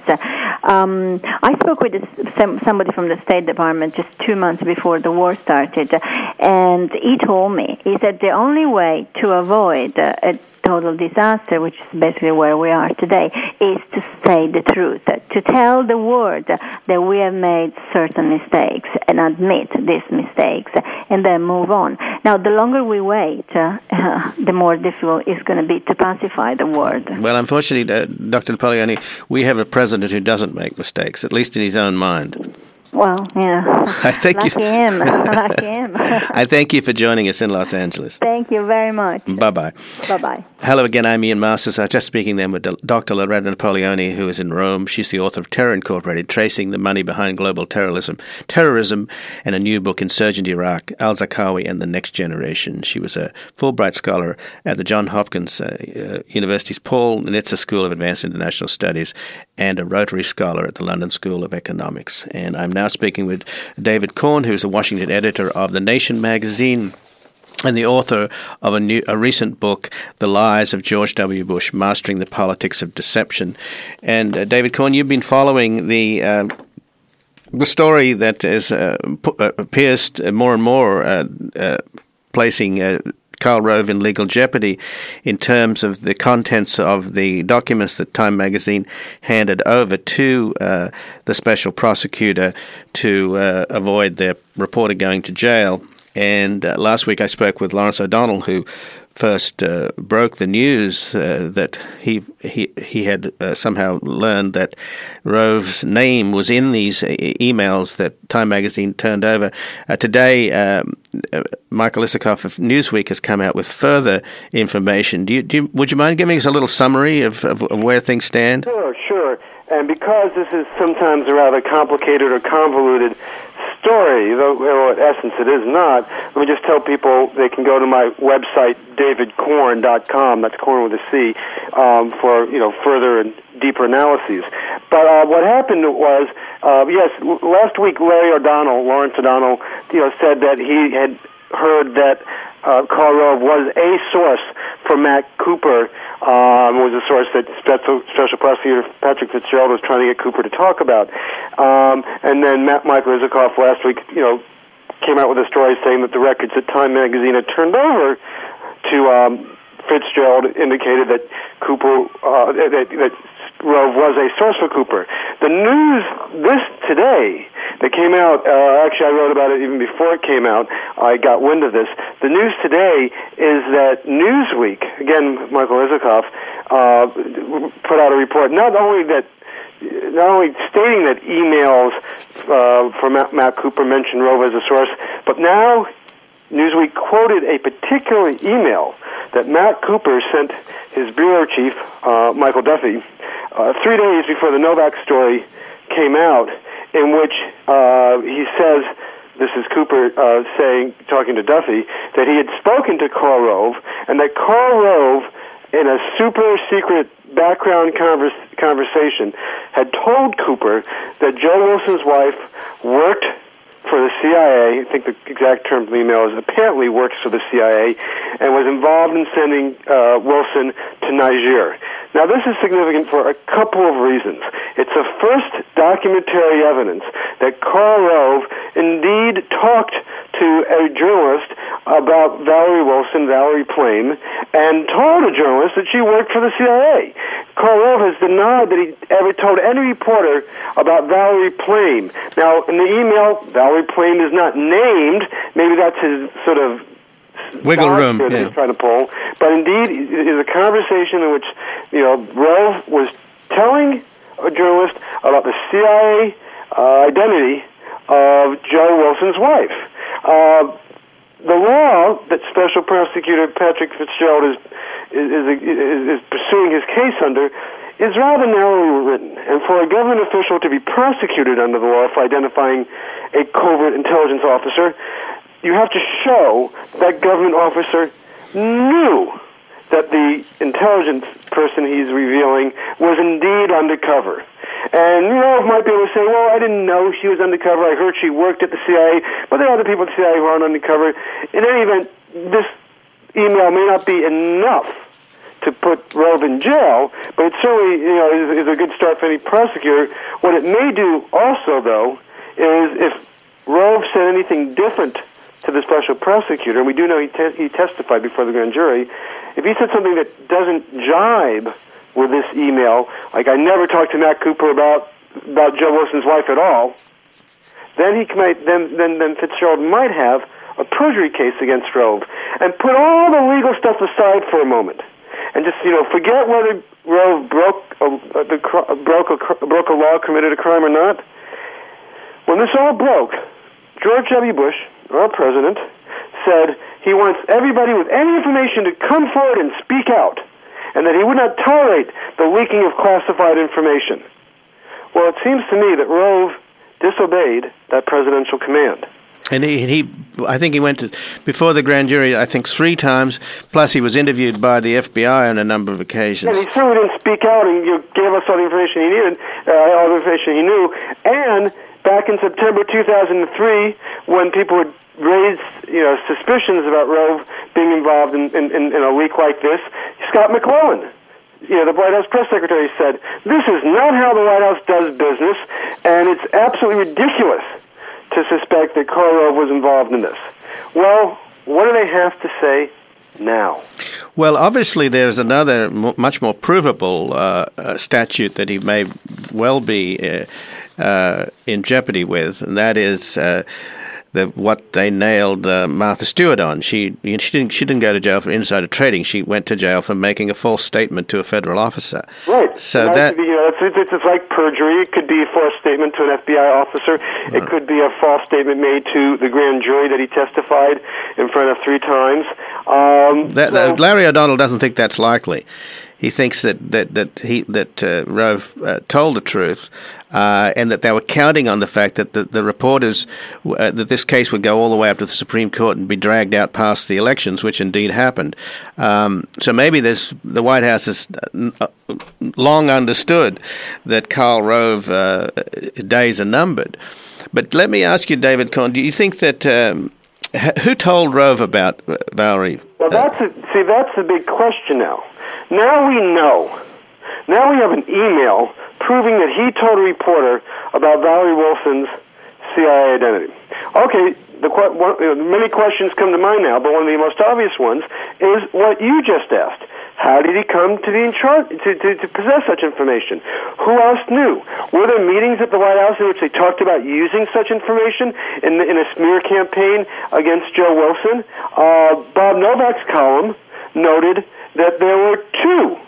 Um, I spoke with some, somebody from the State Department just two months before the war started, and he told me, he said the only way to avoid uh, a total disaster, which is basically where we are today, is to say the truth, to tell the world that we have made certain mistakes and admit these mistakes and then move on. Now, the longer we wait, uh, uh, the more difficult it's going to be to pacify the world. Well, unfortunately, uh, Doctor Napoleoni, we have a president who doesn't make mistakes, at least in his own mind. Well, yeah. I thank Lucky you. him. Lucky him. I thank you for joining us in Los Angeles. Thank you very much. Bye-bye. Bye-bye. Hello again, I'm Ian Masters. I was just speaking then with Doctor Loretta Napoleoni, who is in Rome. She's the author of Terror Incorporated, Tracing the Money Behind Global Terrorism, Terrorism, and a new book, Insurgent Iraq, Al-Zarqawi and the Next Generation. She was a Fulbright Scholar at the Johns Hopkins uh, uh, University's Paul Nitze School of Advanced International Studies and a Rotary Scholar at the London School of Economics. And I'm now speaking with David Corn, who's the Washington editor of The Nation magazine and the author of a new, a recent book, The Lies of George W. Bush, Mastering the Politics of Deception. And uh, David Corn, you've been following the uh, the story that is uh, pu- uh, pierced more and more, uh, uh, placing uh, Karl Rove in legal jeopardy in terms of the contents of the documents that Time magazine handed over to uh, the special prosecutor to uh, avoid their reporter going to jail. And uh, last week I spoke with Lawrence O'Donnell, who first uh, broke the news uh, that he he he had uh, somehow learned that Rove's name was in these e- emails that Time magazine turned over. Uh, today, um, uh, Michael Isikoff of Newsweek has come out with further information. Do you, do you, would you mind giving us a little summary of, of, of where things stand? Sure, sure. And because this is sometimes a rather complicated or convoluted story, though well, in essence it is not, let me just tell people they can go to my website, david corn dot com, that's Corn with a C, um, for you know further and deeper analyses. But uh, what happened was, uh, yes, last week Larry O'Donnell, Lawrence O'Donnell, you know, said that he had heard that uh, Karl Rove was a source for Matt Cooper, um, was a source that Special, Special Prosecutor Patrick Fitzgerald was trying to get Cooper to talk about. Um, and then Matt Michael Isikoff last week, you know, came out with a story saying that the records that Time magazine had turned over to um, Fitzgerald indicated that Cooper, uh, that, that Rove was a source for Cooper. The news this today that came out, uh, actually I wrote about it even before it came out, I got wind of this. The news today is that Newsweek, again, Michael Isikoff, uh, put out a report, not only that not only stating that emails uh, from Matt, Matt Cooper mentioned Rove as a source, but now Newsweek quoted a particular email that Matt Cooper sent his bureau chief, uh, Michael Duffy, uh, three days before the Novak story came out, in which uh, he says, this is Cooper uh, saying, talking to Duffy, that he had spoken to Karl Rove, and that Karl Rove, in a super secret background converse, conversation, had told Cooper that Joe Wilson's wife worked for the C I A, I think the exact term of the email is apparently works for the C I A, and was involved in sending uh, Wilson to Niger. Now, this is significant for a couple of reasons. It's the first documentary evidence that Karl Rove indeed talked to a journalist about Valerie Wilson, Valerie Plame, and told a journalist that she worked for the C I A. Karl Rove has denied that he ever told any reporter about Valerie Plame. Now, in the email, Valerie Plame is not named. Maybe that's his sort of wiggle room that yeah. he's trying to pull. But indeed, it is a conversation in which, you know, Rove was telling a journalist about the C I A uh, identity of Joe Wilson's wife. Uh, the law that Special Prosecutor Patrick Fitzgerald is is, is is pursuing his case under is rather narrowly written, and for a government official to be prosecuted under the law for identifying a covert intelligence officer, you have to show that government officer knew that the intelligence person he's revealing was indeed undercover. And you know, might be able to say, well, I didn't know she was undercover. I heard she worked at the C I A, but there are other people at the C I A who aren't undercover. In any event, this email may not be enough to put Rove in jail, but it certainly, you know, is, is a good start for any prosecutor. What it may do also, though, is if Rove said anything different to the special prosecutor, and we do know he, te- he testified before the grand jury, if he said something that doesn't jibe with this email, like I never talked to Matt Cooper about about Joe Wilson's wife at all, then he might then then then Fitzgerald might have a perjury case against Rove. And put all the legal stuff aside for a moment, and just you know forget whether Rove broke a, the broke a broke a law, committed a crime or not. When this all broke, George W. Bush, our president, said he wants everybody with any information to come forward and speak out, and that he would not tolerate the leaking of classified information. Well, it seems to me that Rove disobeyed that presidential command. And he, he, I think he went to, before the grand jury, I think three times, plus he was interviewed by the F B I on a number of occasions. And he certainly didn't speak out and you know, gave us all the information he needed, uh, all the information he knew. And back in September two thousand three, when people would raise you know, suspicions about Rove being involved in, in, in a leak like this, Scott McClellan, you know, the White House press secretary, said, this is not how the White House does business, and it's absolutely ridiculous to suspect that Karl Rove was involved in this. Well, what do they have to say now? Well, obviously there's another m- much more provable uh, uh, statute that he may well be uh, uh, in jeopardy with, and that is uh, the, what they nailed uh, Martha Stewart on. She she didn't she didn't go to jail for insider trading. She went to jail for making a false statement to a federal officer. Right. So that, that be, you know, it's, it's, it's like perjury. It could be a false statement to an F B I officer. It uh, could be a false statement made to the grand jury that he testified in front of three times. Um, that, so, uh, Larry O'Donnell doesn't think that's likely. He thinks that that that he that uh, Rove uh, told the truth, uh, and that they were counting on the fact that the, the reporters uh, that this case would go all the way up to the Supreme Court and be dragged out past the elections, which indeed happened. Um, so maybe there's the White House has long understood that Karl Rove uh, days are numbered. But let me ask you, David Cohn, do you think that um, who told Rove about uh, Valerie? Well, that's a, see, that's the big question now. Now we know. Now we have an email proving that he told a reporter about Valerie Wilson's C I A identity. Okay, the one, you know, many questions come to mind now, but one of the most obvious ones is what you just asked. How did he come to be in charge, to, to, to possess such information? Who else knew? Were there meetings at the White House in which they talked about using such information in, in a smear campaign against Joe Wilson? Uh, Bob Novak's column noted that there were two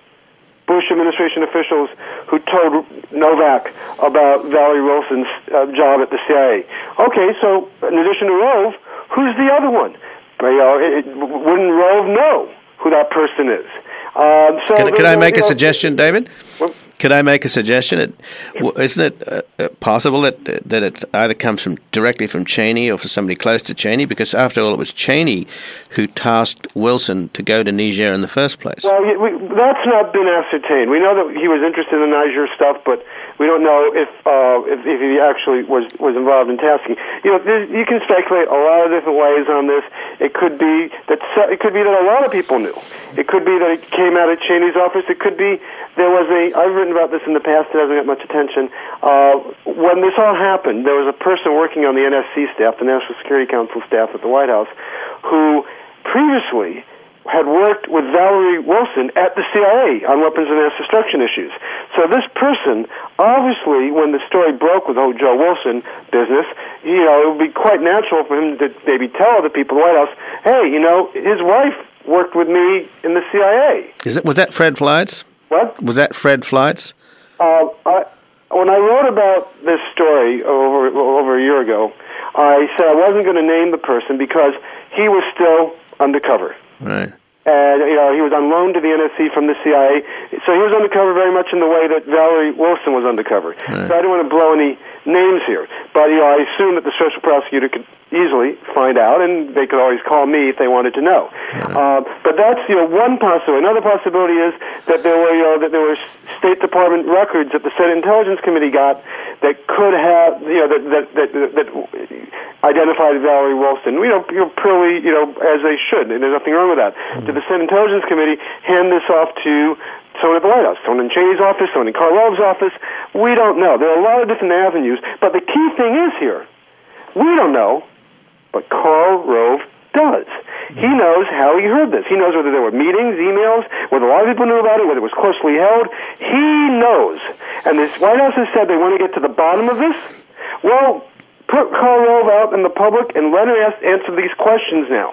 Bush administration officials who told Novak about Valerie Wilson's uh, job at the C I A. Okay, so in addition to Rove, who's the other one? You know, it, it, wouldn't Rove know who that person is? Um, so can, can I make you know, a suggestion, David? Well, Could I make a suggestion? It, isn't it uh, possible that that it either comes from directly from Cheney or from somebody close to Cheney? Because after all, it was Cheney who tasked Wilson to go to Niger in the first place. Well, we, that's not been ascertained. We know that he was interested in the Niger stuff, but we don't know if uh, if, if he actually was, was involved in tasking. You know, you can speculate a lot of different ways on this. It could be that it could be that a lot of people knew. It could be that it came out of Cheney's office. It could be there was a. I've written about this in the past. It hasn't got much attention. Uh, when this all happened, there was a person working on the N S C staff, the National Security Council staff at the White House, who previously had worked with Valerie Wilson at the C I A on weapons of mass destruction issues. So this person, obviously, when the story broke with the whole Joe Wilson business, you know, it would be quite natural for him to maybe tell other people in the White House, hey, you know, his wife worked with me in the C I A. Is it, was that Fred Fleitz? What? Was that Fred Fleitz? Uh, I, when I wrote about this story over over a year ago, I said I wasn't going to name the person because he was still undercover. Right. And, you know, he was on loan to the N S C from the C I A, so he was undercover very much in the way that Valerie Wilson was undercover. Right. So I don't want to blow any names here. But, you know, I assume that the special prosecutor could easily find out, and they could always call me if they wanted to know. Right. Uh, but that's, you know, one possibility. Another possibility is that there were, you know, that there were State Department records that the Senate Intelligence Committee got that could have, you know, that that that, that identified Valerie Wilson, you know, you know, purely, you know, as they should, and there's nothing wrong with that. Mm-hmm. Did the Senate Intelligence Committee hand this off to someone at the White House, someone in Cheney's office, someone in Karl Rove's office? We don't know. There are a lot of different avenues, but the key thing is here, we don't know, but Karl Rove does. He knows how he heard this. He knows whether there were meetings, emails, whether a lot of people knew about it, whether it was closely held. He knows. And this White House has said they want to get to the bottom of this. Well, put Karl Rove out in the public and let him ask, answer these questions now.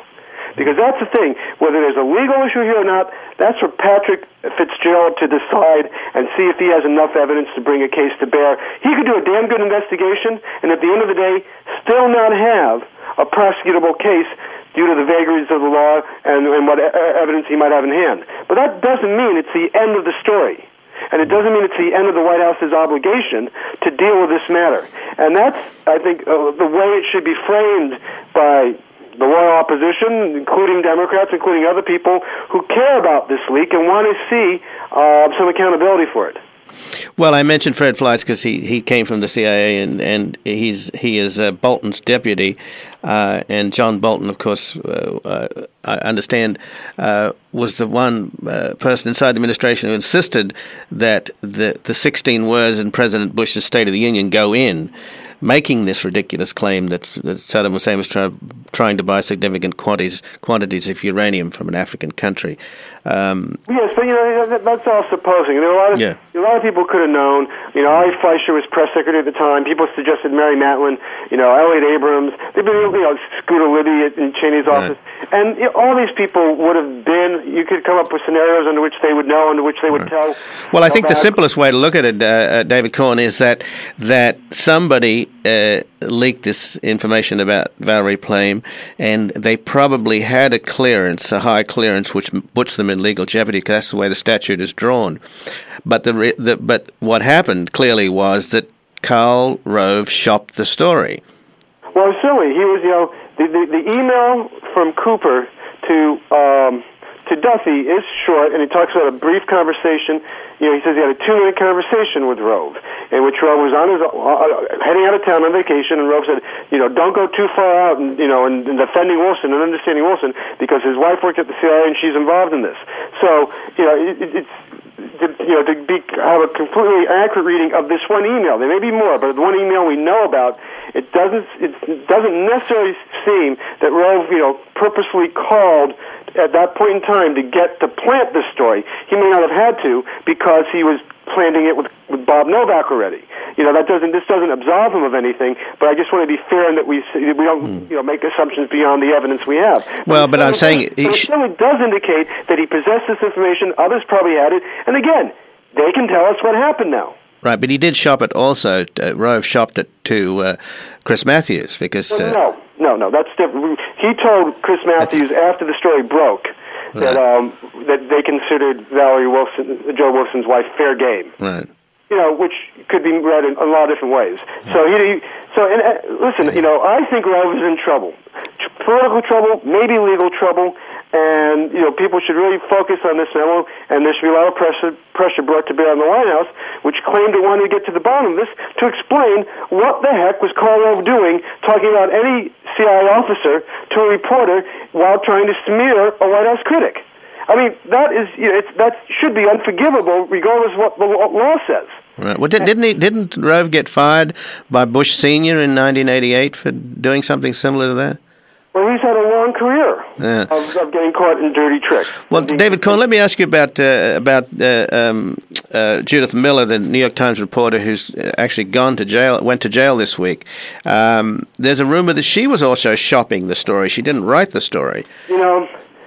Because that's the thing. Whether there's a legal issue here or not, that's for Patrick Fitzgerald to decide and see if he has enough evidence to bring a case to bear. He could do a damn good investigation, and at the end of the day, still not have a prosecutable case due to the vagaries of the law and, and what evidence he might have in hand. But that doesn't mean it's the end of the story. And it doesn't mean it's the end of the White House's obligation to deal with this matter. And that's, I think, uh, the way it should be framed by the loyal opposition, including Democrats, including other people who care about this leak and want to see uh, some accountability for it. Well, I mentioned Fred Fleitz because he, he came from the C I A and, and he's he is uh, Bolton's deputy, uh, and John Bolton, of course, uh, uh, I understand, uh, was the one uh, person inside the administration who insisted that the the sixteen words in President Bush's State of the Union go in, making this ridiculous claim that, that Saddam Hussein was try, trying to buy significant quantities quantities of uranium from an African country. Um, yes, but you know that, that's all supposing. There were a lot of yeah. a lot of people could have known. You know, Ari Fleischer was press secretary at the time. People suggested Mary Matlin. You know, Elliot Abrams. They've been, you know, Scooter Libby in Cheney's office, right. and you know, all these people would have been. You could come up with scenarios under which they would know, under which they would right. tell. Well, I think bad. the simplest way to look at it, uh, uh, David Corn, is that that somebody uh, leaked this information about Valerie Plame, and they probably had a clearance, a high clearance, which puts them in legal jeopardy because that's the way the statute is drawn. But the, the but what happened clearly was that Karl Rove shopped the story. Well, silly. He was, you know, the the, the email from Cooper to um, to Duffy is short, and he talks about a brief conversation. You know, he says he had a two-minute conversation with Rove, in which Rove was on his uh, heading out of town on vacation, and Rove said, you know, don't go too far out, and you know, in, in defending Wilson and understanding Wilson, because his wife worked at the C I A and she's involved in this. So, you know, it, it's to, you know to be have a completely accurate reading of this one email. There may be more, but the one email we know about, it doesn't it doesn't necessarily seem that Rove, you know, purposely called at that point in time to get to plant this story. He may not have had to because he was planting it with, with Bob Novak already. You know, that doesn't this doesn't absolve him of anything. But I just want to be fair in that we we don't mm. you know make assumptions beyond the evidence we have. Well, but, but I'm saying does, it certainly does indicate that he possessed this information. Others probably had it, and again, they can tell us what happened now. Right, but he did shop it also. Uh, Rove shopped it to uh, Chris Matthews because... Uh, no, no, no, that's different. He told Chris Matthews after the story broke that right. um, that they considered Valerie Wilson, Joe Wilson's wife, fair game. Right. You know, which could be read in a lot of different ways. Yeah. So, he, so and, uh, listen, you know, I think Rove is in trouble. Political trouble, maybe legal trouble, and, you know, people should really focus on this memo, and there should be a lot of pressure, pressure brought to bear on the White House, which claimed it wanted to get to the bottom of this, to explain what the heck was Karl Rove doing, talking about any C I A officer to a reporter while trying to smear a White House critic. I mean, that is, you know, it's, that should be unforgivable, regardless of what the law says. Right. Well, did, didn't he? Didn't Rove get fired by Bush Senior in nineteen eighty-eight for doing something similar to that? Well, he's had a long career yeah. of, of getting caught in dirty tricks. Well, David Cohn, let me ask you about uh, about uh, um, uh, Judith Miller, the New York Times reporter who's actually gone to jail, went to jail this week. Um, there's a rumor that she was also shopping the story. She didn't write the story. You know,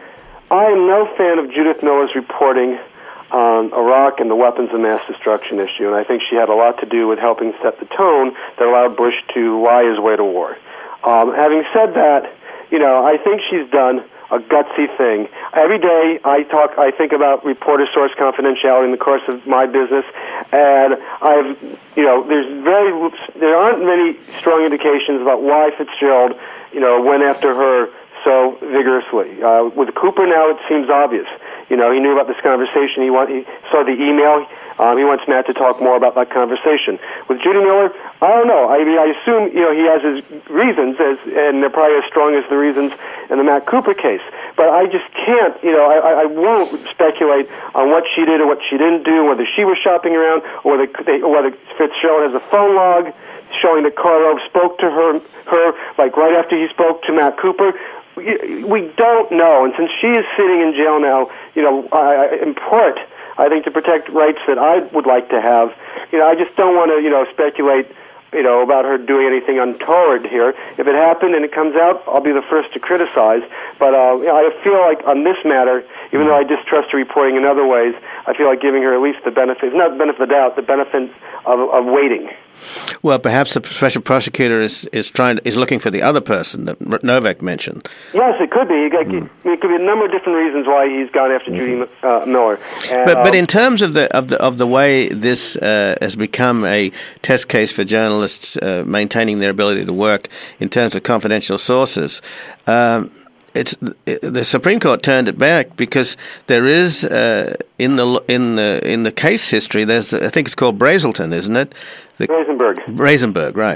I am no fan of Judith Miller's reporting on Iraq and the weapons of mass destruction issue, and I think she had a lot to do with helping set the tone that allowed Bush to lie his way to war. Um, having said that, you know, I think she's done a gutsy thing. Every day I talk, I think about reporter source confidentiality in the course of my business, and I've, you know, there's very, there aren't many strong indications about why Fitzgerald, you know, went after her so vigorously. Uh, with Cooper now, it seems obvious. You know, he knew about this conversation. He want, he saw the email. Um, he wants Matt to talk more about that conversation. With Judy Miller, I don't know. I mean, I assume, you know, he has his reasons, as, and they're probably as strong as the reasons in the Matt Cooper case. But I just can't, you know, I, I won't speculate on what she did or what she didn't do, whether she was shopping around, or whether, they, or whether Fitzgerald has a phone log showing that Karl Rove spoke to her, her like right after he spoke to Matt Cooper. We, we don't know, and since she is sitting in jail now, you know, I, in part, I think to protect rights that I would like to have, you know, I just don't want to, you know, speculate you know, about her doing anything untoward here. If it happened and it comes out, I'll be the first to criticize. But uh, you know, I feel like on this matter, even though I distrust her reporting in other ways, I feel like giving her at least the benefit, not the benefit of the doubt, the benefit of, of waiting. Well, perhaps the special prosecutor is, is trying is looking for the other person that Novak mentioned. Yes, it could be. It, mm. it could be a number of different reasons why he's gone after mm. Judy uh, Miller. And, but um, but in terms of the of the of the way this uh, has become a test case for journalists uh, maintaining their ability to work in terms of confidential sources. Um, It's the Supreme Court turned it back because there is uh, in the in the in the case history. There's the, I think it's called Brazelton, isn't it? The, Brazenberg. Brazenberg, right?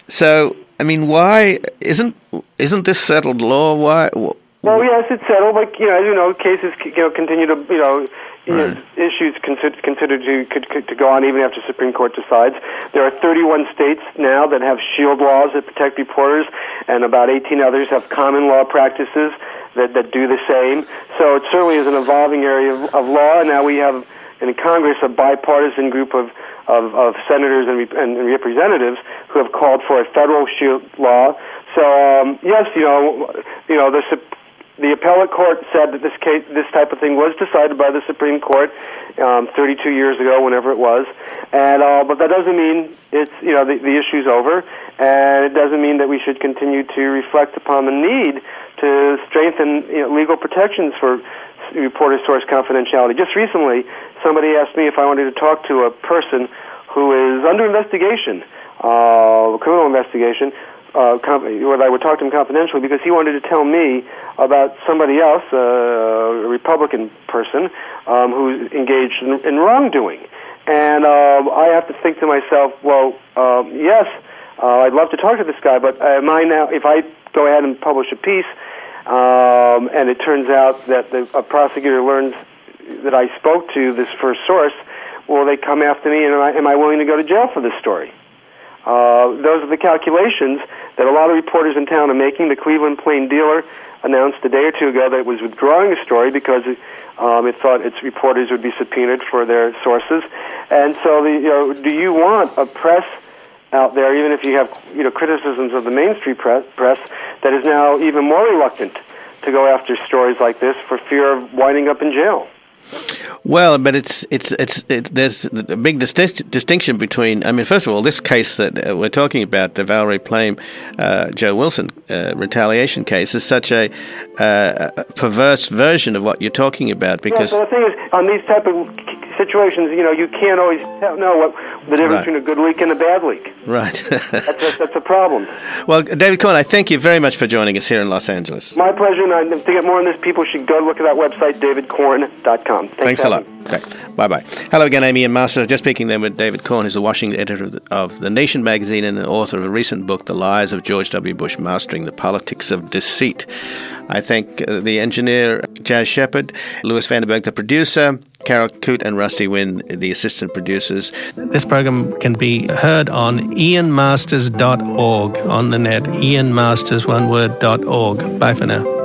So I mean, why isn't isn't this settled law? Why? Well, yes, it's settled. But you know, as you know, cases you know continue to you know. Right. Issues considered, considered to could, could, to go on even after Supreme Court decides. There are thirty-one states now that have shield laws that protect reporters, and about eighteen others have common law practices that, that do the same. So it certainly is an evolving area of, of law, and now we have in Congress a bipartisan group of, of, of senators and, and representatives who have called for a federal shield law. So um, yes, you know, you know the The appellate court said that this case, this type of thing was decided by the Supreme Court um, thirty-two years ago, whenever it was, and uh, but that doesn't mean it's you know the, the issue's over, and it doesn't mean that we should continue to reflect upon the need to strengthen you know, legal protections for reporter source confidentiality. Just recently, somebody asked me if I wanted to talk to a person who is under investigation, uh, criminal investigation. Uh, where I would talk to him confidentially because he wanted to tell me about somebody else, uh, a Republican person, um, who's engaged in, in wrongdoing. And uh, I have to think to myself, well, uh, yes, uh, I'd love to talk to this guy, but am I now, if I go ahead and publish a piece um, and it turns out that the, a prosecutor learns that I spoke to this first source, will they come after me and am I, am I willing to go to jail for this story? Uh, those are the calculations that a lot of reporters in town are making. The Cleveland Plain Dealer announced a day or two ago that it was withdrawing a story because it, um, it thought its reporters would be subpoenaed for their sources. And so, the, you know, do you want a press out there, even if you have you know criticisms of the mainstream press, press that is now even more reluctant to go after stories like this for fear of winding up in jail? Well, but it's it's it's it, there's a big distinct, distinction between. I mean, first of all, this case that uh, we're talking about, the Valerie Plame, uh, Joe Wilson uh, retaliation case, is such a, uh, a perverse version of what you're talking about. Because yeah, so the thing is, on these type of situations, you know, you can't always tell, know what the difference right. between a good leak and a bad leak. Right. that's, a, that's a problem. Well, David Corn, I thank you very much for joining us here in Los Angeles. My pleasure. And to get more on this, people should go look at that website, david corn dot com. Thanks, Thanks a lot. Okay. Bye-bye. Hello again, Amy and Master. Just speaking then with David Corn, who's the Washington editor of the, of the Nation magazine and an author of a recent book, The Lies of George W. Bush, Mastering the Politics of Deceit. I thank uh, the engineer, Jazz Shepard, Louis Vanderberg, the producer, Carol Coote and Rusty Wynn, the assistant producers. This program can be heard on ian masters dot org on the net, ian masters, one word, dot org. Bye for now.